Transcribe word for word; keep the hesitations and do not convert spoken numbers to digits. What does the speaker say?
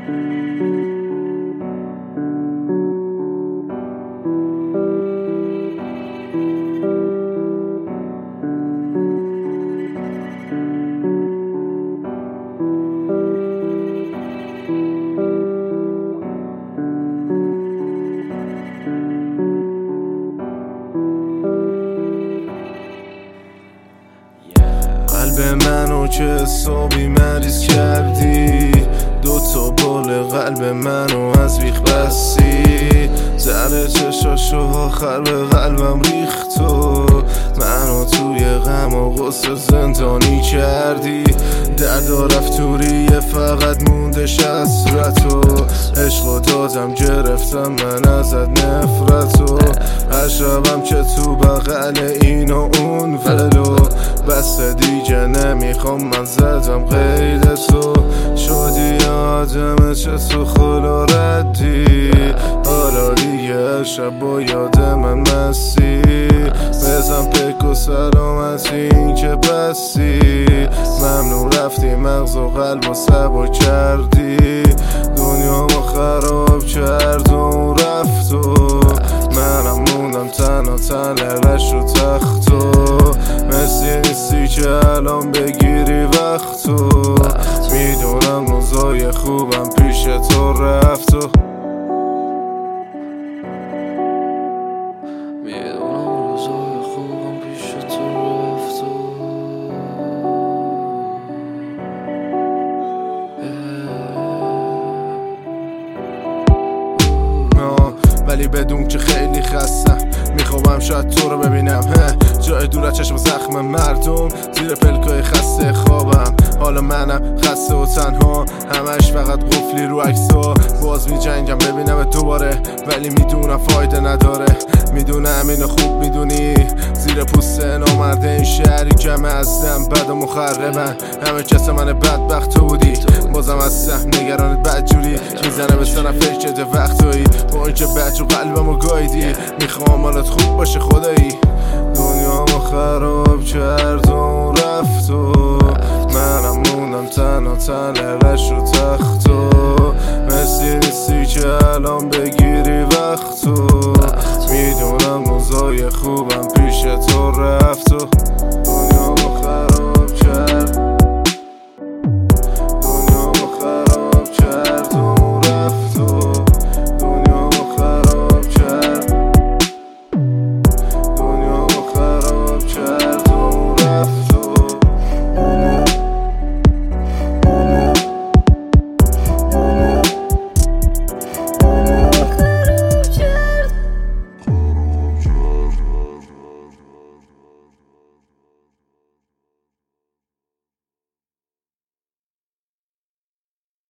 قلب منو که حسابی مریض کردی، دوتا بال قلب منو از بیخ بستی، زر چشاشو آخر به قلبم ریخت و منو توی غم و غصه زندانی کردی. دردا رفتوریه فقط موندش حسرت و عشقو دادم گرفتم من ازت نفرت و هر شبم که تو بغل این و اون ولو بس دیگه نمیخوام من زدم قید تو شدی آدم چه تو خلا ردی حالا دیگه شب با یاد من مستی بزن پک و سلامتی این که بستی ممنون رفتی مغز و قلب و سبا کردی دنیا ما خراب کرد و رفت و منم موندم تنها تنهش رو تخت و مثل نیستی که الان بگیری وقت و میدونم روزای خوبم پیش تو رفت و میدونم روزای خوبم پیش تو رفت و ولی بدون که خیلی خستم میخوام شاید تو رو ببینم جای دور از چشم زخم مردم زیر پلکای خسته خوابم حالا منم خسته و تنها همش فقط قفلی رو عکسا باز میجنگم ببینم دوباره ولی میدونم فایده نداره میدونم اینو خوب میدونی زیر پوست نامرده این شهری کمه ازم بد و مخربن همه کس من بدبخت تو بودی بازم از سهم نگرانت بدجوری میزنه به سنم فکرت وقتایی با اینکه بچ و قلبمو گایدی میخوام حالت خوب باشه خدایی دنیا ما خراب کرد و رفت و منم موندم تنها تنهش رو تخت و مثل نیستی که الان بگیری وقت و